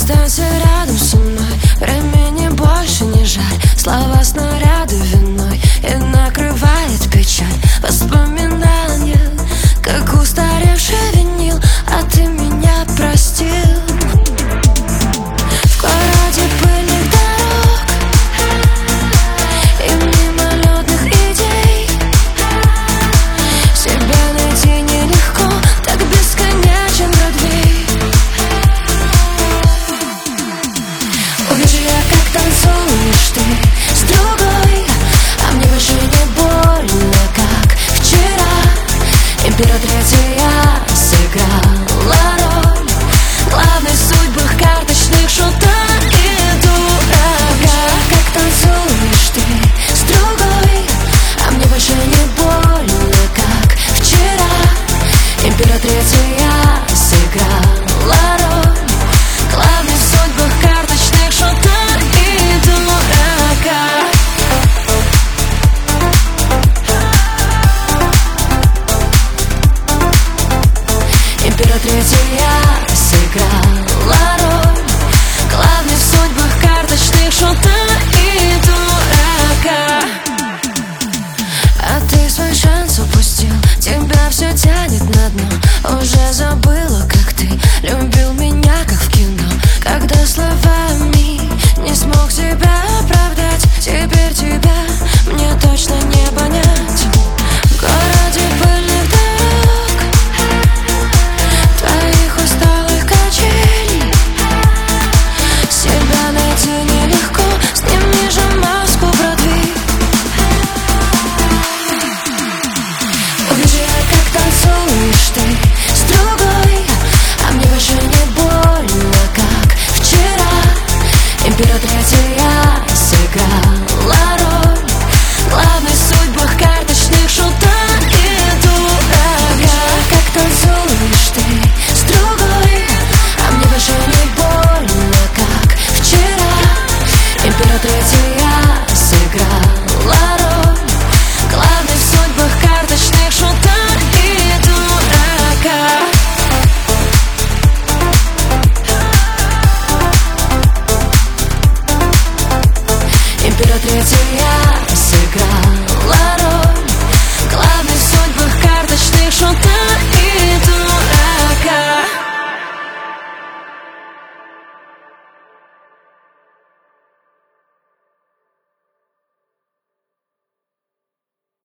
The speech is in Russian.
Останься рядом со мной, времени больше не жаль. Слова снаряды виной, и накрывает печаль. Воспоминания, как устаревший винил, а ты меня простил. В городе пыльных дорог и мимолетных идей себя найти нелегко, так бесконечен Бродвей. Увижу я, как танцуешь ты с другой, а мне больше не больно, как вчера. Императрица я сыграла роль главной в судьбах карточных шута и дурака. Как танцуешь ты с другой, а мне больше не больно, как вчера. Императрица я сыграла роль главной в судьбах карточных шута и дурака. Императрица я сыграла роль главной в судьбах карточных шута и дурака. А ты свой шанс упустил, тебя все тянет на дно, уже забыл